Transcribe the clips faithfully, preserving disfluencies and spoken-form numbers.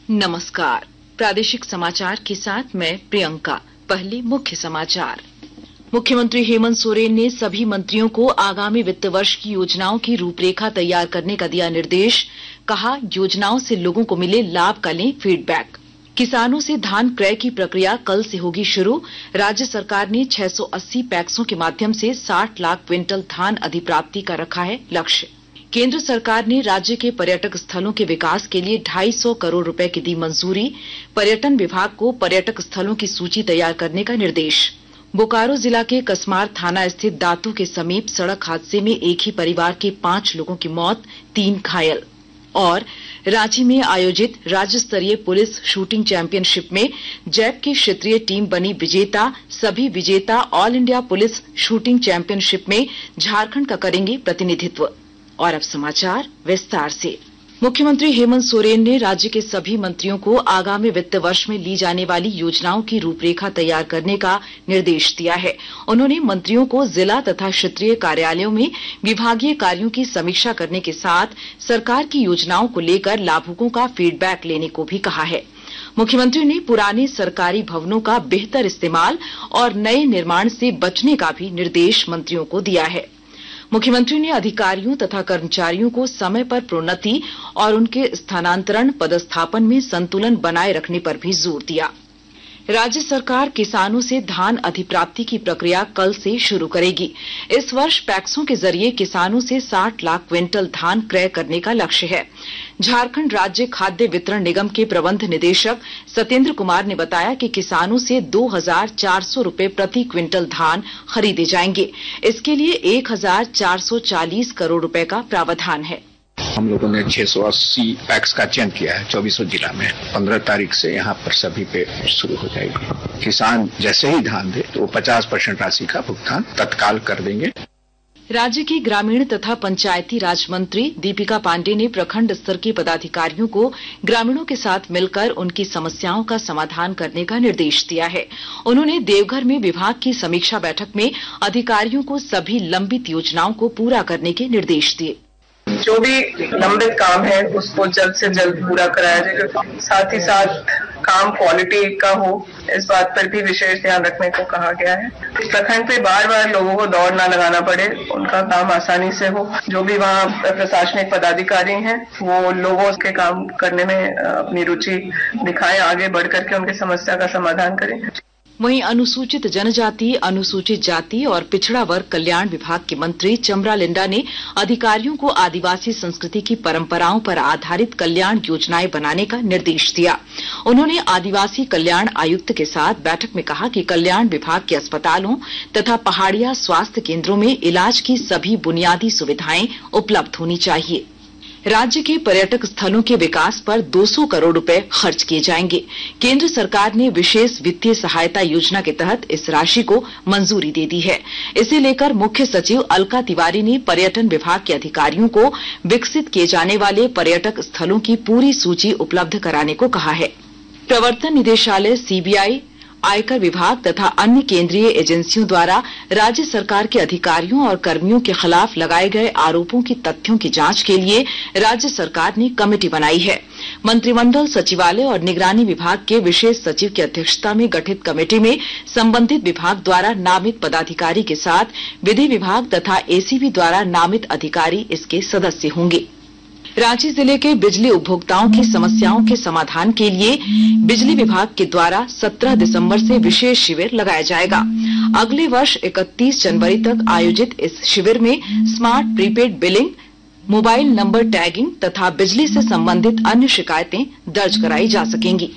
नमस्कार, प्रादेशिक समाचार के साथ मैं प्रियंका। पहले मुख्य समाचार। मुख्यमंत्री हेमंत सोरेन ने सभी मंत्रियों को आगामी वित्त वर्ष की योजनाओं की रूपरेखा तैयार करने का दिया निर्देश। कहा, योजनाओं से लोगों को मिले लाभ का लें फीडबैक। किसानों से धान क्रय की प्रक्रिया कल से होगी शुरू। राज्य सरकार ने छह सौ अस्सी पैक्सों के माध्यम से साठ लाख क्विंटल धान अधिप्राप्ति का रखा है लक्ष्य। केंद्र सरकार ने राज्य के पर्यटक स्थलों के विकास के लिए ढाई सौ करोड़ रुपए की दी मंजूरी। पर्यटन विभाग को पर्यटक स्थलों की सूची तैयार करने का निर्देश। बोकारो जिला के कसमार थाना स्थित दातू के समीप सड़क हादसे में एक ही परिवार के पांच लोगों की मौत, तीन घायल। और रांची में आयोजित राज्य स्तरीय पुलिस शूटिंग चैंपियनशिप में जैप की क्षेत्रीय टीम बनी विजेता। सभी विजेता all India police shooting championship में झारखंड का करेंगे प्रतिनिधित्व। और अब समाचार विस्तार से। मुख्यमंत्री हेमंत सोरेन ने राज्य के सभी मंत्रियों को आगामी वित्त वर्ष में ली जाने वाली योजनाओं की रूपरेखा तैयार करने का निर्देश दिया है। उन्होंने मंत्रियों को जिला तथा क्षेत्रीय कार्यालयों में विभागीय कार्यों की समीक्षा करने के साथ सरकार की योजनाओं को लेकर लाभुकों का फीडबैक लेने को भी कहा है। मुख्यमंत्री ने पुराने सरकारी भवनों का बेहतर इस्तेमाल और नए निर्माण से बचने का भी निर्देश मंत्रियों को दिया है। मुख्यमंत्री ने अधिकारियों तथा कर्मचारियों को समय पर प्रोन्नति और उनके स्थानांतरण पदस्थापन में संतुलन बनाए रखने पर भी जोर दिया। राज्य सरकार किसानों से धान अधिप्राप्ति की प्रक्रिया कल से शुरू करेगी। इस वर्ष पैक्सों के जरिए किसानों से साठ लाख क्विंटल धान क्रय करने का लक्ष्य है। झारखंड राज्य खाद्य वितरण निगम के प्रबंध निदेशक सत्येंद्र कुमार ने बताया कि किसानों से दो हजार चार सौ रूपये प्रति क्विंटल धान खरीदे जाएंगे। इसके लिए एक हजार चार सौ चालीस करोड़ रुपए का प्रावधान है। हम लोगों ने छह सौ अस्सी पैक्स का चयन किया है चौबीसों जिला में। पंद्रह तारीख से यहाँ पर सभी पे शुरू हो जाएगी। किसान जैसे ही धान दे तो पचास परसेंट राशि का भुगतान तत्काल कर देंगे। राज्य की ग्रामीण तथा पंचायती राज मंत्री दीपिका पांडे ने प्रखंड स्तर के पदाधिकारियों को ग्रामीणों के साथ मिलकर उनकी समस्याओं का समाधान करने का निर्देश दिया है। उन्होंने देवघर में विभाग की समीक्षा बैठक में अधिकारियों को सभी लंबित योजनाओं को पूरा करने के निर्देश दिए। जो भी लंबित काम है उसको जल्द से जल्द पूरा कराया जाए। साथ ही साथ काम क्वालिटी का हो, इस बात पर भी विशेष ध्यान रखने को कहा गया है। प्रखंड पे बार बार लोगों को दौड़ ना लगाना पड़े, उनका काम आसानी से हो। जो भी वहाँ प्रशासनिक पदाधिकारी हैं वो लोगों के काम करने में अपनी रुचि दिखाएं, आगे बढ़ करके उनकी समस्या का समाधान करें। वहीं अनुसूचित जनजाति, अनुसूचित जाति और पिछड़ा वर्ग कल्याण विभाग के मंत्री चमरा लिंडा ने अधिकारियों को आदिवासी संस्कृति की परंपराओं पर आधारित कल्याण योजनाएं बनाने का निर्देश दिया। उन्होंने आदिवासी कल्याण आयुक्त के साथ बैठक में कहा कि कल्याण विभाग के अस्पतालों तथा पहाड़िया स्वास्थ्य केंद्रों में इलाज की सभी बुनियादी सुविधाएं उपलब्ध होनी चाहिए। राज्य के पर्यटक स्थलों के विकास पर दो सौ करोड़ रुपए खर्च किए जाएंगे। केंद्र सरकार ने विशेष वित्तीय सहायता योजना के तहत इस राशि को मंजूरी दे दी है। इसे लेकर मुख्य सचिव अलका तिवारी ने पर्यटन विभाग के अधिकारियों को विकसित किए जाने वाले पर्यटक स्थलों की पूरी सूची उपलब्ध कराने को कहा है। प्रवर्तन निदेशालय, सीबीआई, आयकर विभाग तथा अन्य केंद्रीय एजेंसियों द्वारा राज्य सरकार के अधिकारियों और कर्मियों के खिलाफ लगाए गए आरोपों की तथ्यों की जांच के लिए राज्य सरकार ने कमेटी बनाई है। मंत्रिमंडल सचिवालय और निगरानी विभाग के विशेष सचिव की अध्यक्षता में गठित कमेटी में संबंधित विभाग द्वारा नामित पदाधिकारी के साथ विधि विभाग तथा एसीबी द्वारा नामित अधिकारी इसके सदस्य होंगे। रांची जिले के बिजली उपभोक्ताओं की समस्याओं के समाधान के लिए बिजली विभाग के द्वारा सत्रह दिसंबर से विशेष शिविर लगाया जाएगा। अगले वर्ष इकतीस जनवरी तक आयोजित इस शिविर में smart prepaid billing, mobile number tagging तथा बिजली से संबंधित अन्य शिकायतें दर्ज कराई जा सकेंगी।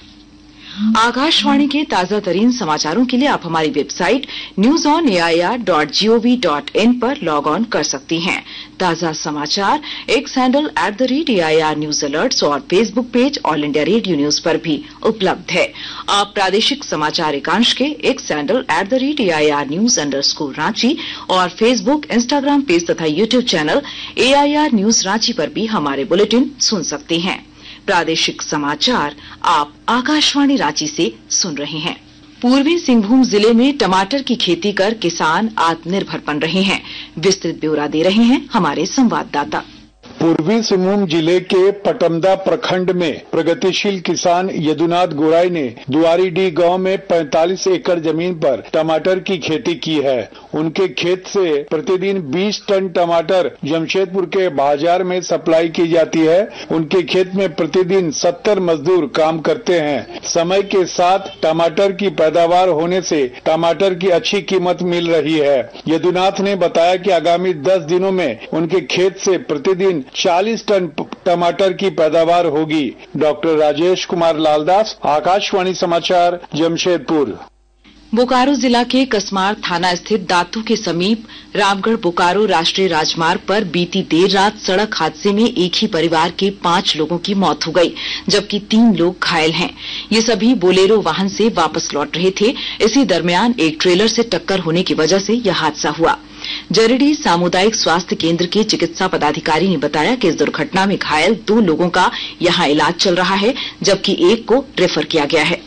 आकाशवाणी के ताजा तरीन समाचारों के लिए आप हमारी website news on A I R dot G O V dot in पर लॉग ऑन कर सकती हैं। ताजा समाचार X handle at the rate A I R news alerts और Facebook page All India Radio news पर भी उपलब्ध है। आप प्रादेशिक समाचार एकांश के X handle at the rate A I R news underscore Ranchi और फेसबुक, इंस्टाग्राम पेज तथा YouTube channel A I R news Ranchi पर भी हमारे बुलेटिन सुन सकते हैं। प्रादेशिक समाचार आप आकाशवाणी रांची से सुन रहे हैं। पूर्वी सिंहभूम जिले में टमाटर की खेती कर किसान आत्मनिर्भर बन रहे हैं। विस्तृत ब्यौरा दे रहे हैं हमारे संवाददाता। पूर्वी सिंहभूम जिले के पटमदा प्रखंड में प्रगतिशील किसान यदुनाथ गोराई ने दुआरीडीह गांव में पैंतालीस एकड़ जमीन पर टमाटर की खेती की है। उनके खेत से प्रतिदिन बीस टन टमाटर जमशेदपुर के बाजार में सप्लाई की जाती है। उनके खेत में प्रतिदिन सत्तर मजदूर काम करते हैं। समय के साथ टमाटर की पैदावार होने से टमाटर की अच्छी कीमत मिल रही है। यदुनाथ ने बताया कि आगामी दस दिनों में उनके खेत से प्रतिदिन चालीस टन टमाटर की पैदावार होगी। डॉक्टर राजेश कुमार लालदास, आकाशवाणी समाचार, जमशेदपुर। बोकारो जिला के कसमार थाना स्थित दातू के समीप रामगढ़ बोकारो राष्ट्रीय राजमार्ग पर बीती देर रात सड़क हादसे में एक ही परिवार के पांच लोगों की मौत हो गई, जबकि तीन लोग घायल हैं। ये सभी बोलेरो वाहन से वापस लौट रहे थे। इसी दरमियान एक ट्रेलर से टक्कर होने की वजह से यह हादसा हुआ। जरीडीह सामुदायिक स्वास्थ्य केंद्र के चिकित्सा पदाधिकारी ने बताया कि इस दुर्घटना में घायल दो लोगों का यहां इलाज चल रहा है, जबकि एक को रेफर किया गया है।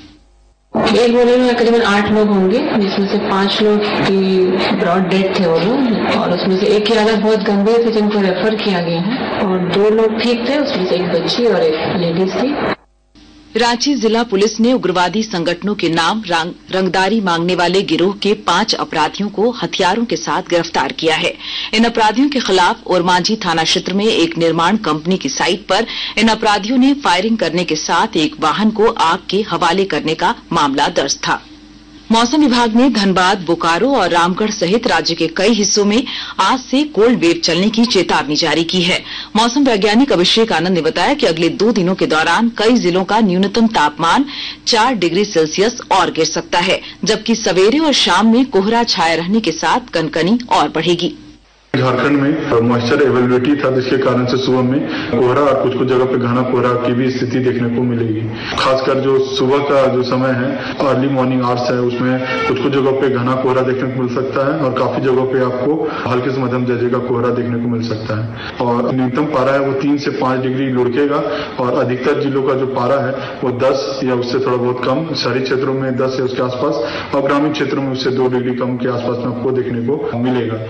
एक बोलेरो में करीबन आठ लोग होंगे, जिसमें से पांच लोग की ब्रॉड डेथ थे वो लोग, और उसमें से एक की हालत बहुत गंभीर थी जिनको रेफर किया गया है, और दो लोग ठीक थे, उसमें से एक बच्ची और एक लेडीज थी। रांची जिला पुलिस ने उग्रवादी संगठनों के नाम रंग, रंगदारी मांगने वाले गिरोह के पांच अपराधियों को हथियारों के साथ गिरफ्तार किया है। इन अपराधियों के खिलाफ ओरमांझी थाना क्षेत्र में एक निर्माण कंपनी की साइट पर इन अपराधियों ने फायरिंग करने के साथ एक वाहन को आग के हवाले करने का मामला दर्ज था। मौसम विभाग ने धनबाद, बोकारो और रामगढ़ सहित राज्य के कई हिस्सों में आज से कोल्ड वेव चलने की चेतावनी जारी की है। मौसम वैज्ञानिक अभिषेक आनंद ने बताया कि अगले दो दिनों के दौरान कई जिलों का न्यूनतम तापमान चार डिग्री सेल्सियस और गिर सकता है, जबकि सवेरे और शाम में कोहरा छाया रहने के साथ कनकनी और बढ़ेगी। झारखंड में मॉइस्चर अवेलेबिलिटी था, जिसके कारण से सुबह में कोहरा और कुछ कुछ जगह पे घना कोहरा की भी स्थिति देखने को मिलेगी। खासकर जो सुबह का जो समय है, अर्ली मॉर्निंग आवर्स है, उसमें कुछ कुछ जगह पे घना कोहरा देखने को मिल सकता है और काफी जगहों पे आपको हल्के से मध्यम दर्जे का कोहरा देखने को मिल सकता है। और न्यूनतम पारा है वो तीन से पांच डिग्री लुढ़केगा और अधिकतर जिलों का जो पारा है वो दस या उससे थोड़ा बहुत कम, शहरी क्षेत्रों में दस या उसके आसपास और ग्रामीण क्षेत्रों में उससे दो डिग्री कम के आसपास में आपको देखने को मिलेगा।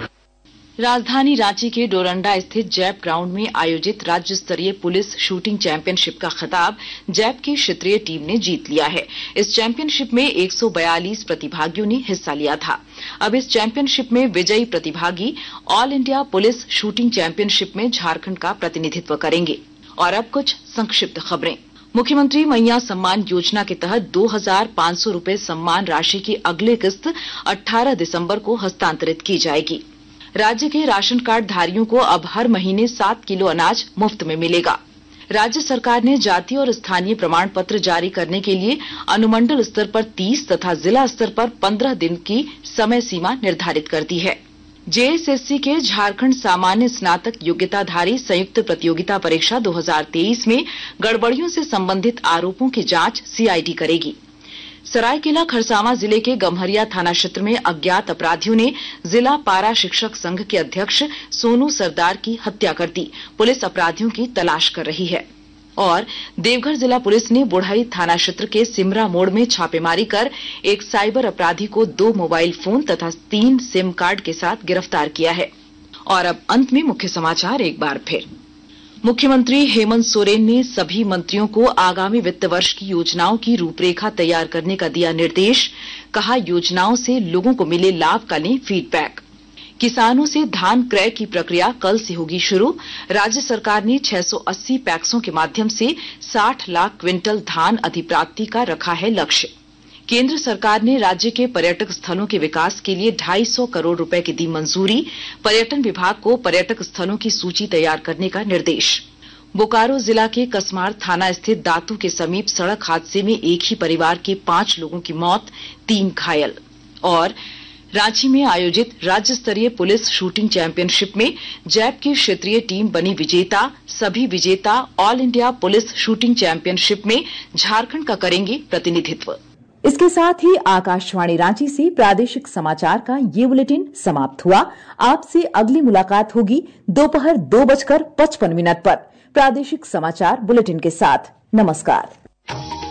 राजधानी रांची के डोरंडा स्थित जैप ग्राउंड में आयोजित राज्य स्तरीय पुलिस शूटिंग चैंपियनशिप का खिताब जैप की क्षेत्रीय टीम ने जीत लिया है। इस चैंपियनशिप में एक सौ बयालीस प्रतिभागियों ने हिस्सा लिया था। अब इस चैंपियनशिप में विजयी प्रतिभागी all India police shooting championship में झारखंड का प्रतिनिधित्व करेंगे। और अब कुछ संक्षिप्त खबरें। मुख्यमंत्री मैया सम्मान योजना के तहत दो हजार पांच सौ रूपये सम्मान राशि की अगली किस्त अठारह दिसंबर को हस्तांतरित की जाएगी। राज्य के राशन कार्ड धारियों को अब हर महीने सात किलो अनाज मुफ्त में मिलेगा। राज्य सरकार ने जाति और स्थानीय प्रमाण पत्र जारी करने के लिए अनुमंडल स्तर पर तीस तथा जिला स्तर पर पंद्रह दिन की समय सीमा निर्धारित कर दी है। जेएसएससी के झारखंड सामान्य स्नातक योग्यताधारी संयुक्त प्रतियोगिता परीक्षा दो हजार तेईस में गड़बड़ियों से संबंधित आरोपों की जांच सीआईडी करेगी। सरायकेला खरसावां जिले के गम्हरिया थाना क्षेत्र में अज्ञात अपराधियों ने जिला पारा शिक्षक संघ के अध्यक्ष सोनू सरदार की हत्या कर दी। पुलिस अपराधियों की तलाश कर रही है। और देवघर जिला पुलिस ने बुढ़ई थाना क्षेत्र के सिमरा मोड़ में छापेमारी कर एक साइबर अपराधी को दो मोबाइल फोन तथा तीन सिम कार्ड के साथ गिरफ्तार किया है। और अब अंत में मुख्य समाचार एक बार फिर। मुख्यमंत्री हेमंत सोरेन ने सभी मंत्रियों को आगामी वित्त वर्ष की योजनाओं की रूपरेखा तैयार करने का दिया निर्देश। कहा, योजनाओं से लोगों को मिले लाभ का लें फीडबैक। किसानों से धान क्रय की प्रक्रिया कल से होगी शुरू। राज्य सरकार ने छह सौ अस्सी पैक्सों के माध्यम से साठ लाख क्विंटल धान अधिप्राप्ति का रखा है लक्ष्य। केंद्र सरकार ने राज्य के पर्यटक स्थलों के विकास के लिए ढाई सौ करोड़ रुपए की दी मंजूरी। पर्यटन विभाग को पर्यटक स्थलों की सूची तैयार करने का निर्देश। बोकारो जिला के कसमार थाना स्थित दातू के समीप सड़क हादसे में एक ही परिवार के पांच लोगों की मौत, तीन घायल। और रांची में आयोजित राज्य स्तरीय पुलिस शूटिंग चैंपियनशिप में जैप की क्षेत्रीय टीम बनी विजेता। सभी विजेता all India police shooting championship में झारखंड का करेंगे प्रतिनिधित्व। इसके साथ ही आकाशवाणी रांची से प्रादेशिक समाचार का ये बुलेटिन समाप्त हुआ। आपसे अगली मुलाकात होगी दोपहर दो बजकर पचपन मिनट पर प्रादेशिक समाचार बुलेटिन के साथ। नमस्कार।